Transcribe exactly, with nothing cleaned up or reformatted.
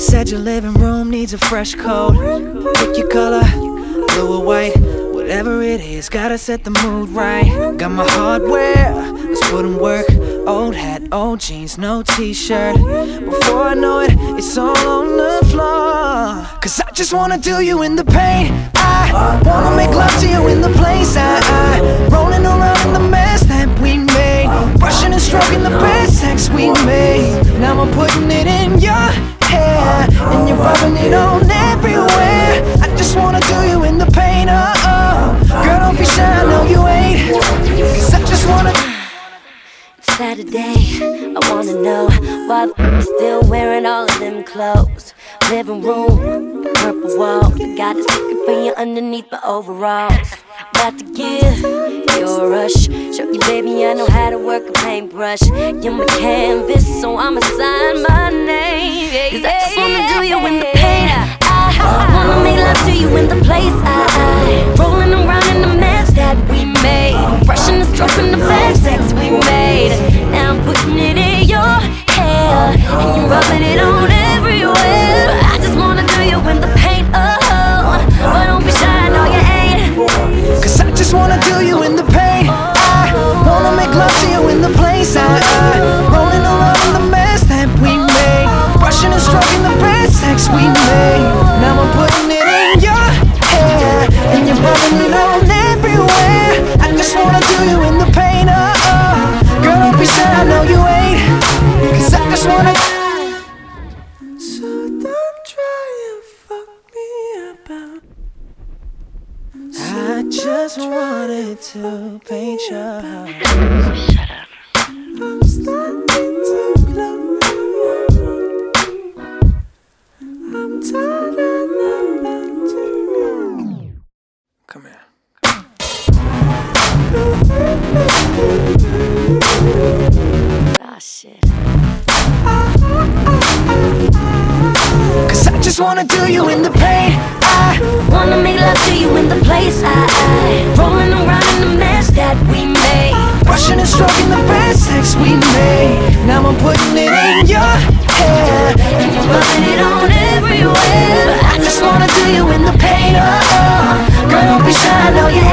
Said your living room needs a fresh coat. Pick your color, blue or white, whatever it is, gotta set the mood right. Got my hardware, let's put in work. Old hat, old jeans, no t-shirt. Before I know it, it's all on the floor. Cause I just wanna do you in the paint. I wanna make love to you in the place. I, I rolling around in the mess that we made, brushing and stroking the best sex we made. Now I'm putting it in your hair, and you're rubbing it on everywhere. I just wanna do you in the paint, oh, oh. Girl, don't be shy, I know you ain't. Cause I just wanna. It's Saturday, I wanna know why the f still wearing all of them clothes. Living room, purple walls, I got a secret for you underneath my overalls. About to give you a rush, show you baby I know how to work a paintbrush. You're my canvas, so I'ma sign my name. Cause I just wanna do you in the paint. I wanna make love to you in the place. I, I rolling around in the mess that we made, brushing and stroking the best sex we made. Now I'm putting it in your hair, and you're rubbing it on everywhere. I just wanna do you in the paint, oh, but don't be shy, no you ain't. Cause I just wanna do you in the paint. I wanna make love to you in the place. I, I rolling around in the mess that we made, brushing and stroking the best sex we made. Now I'm putting it in your hair, and you're rubbing it on everywhere. I just wanna do you in the paint, oh, oh. Girl, don't be shy, I know you ain't. Cause I just wanna. So don't try and fuck me about. I just wanted to paint your house. Shut up. I'm starting to glow. I'm tired of about to. Come here. Ah, shit. Cause I just wanna do you in the paint. I Wanna make love to you in the place. I, I rolling around in the mess that we made, brushing and stroking the best sex we made. Now I'm putting it in your hair, and you're rubbing it on everywhere. I just wanna do you in the paint, oh, oh. Girl, don't be shy, I know you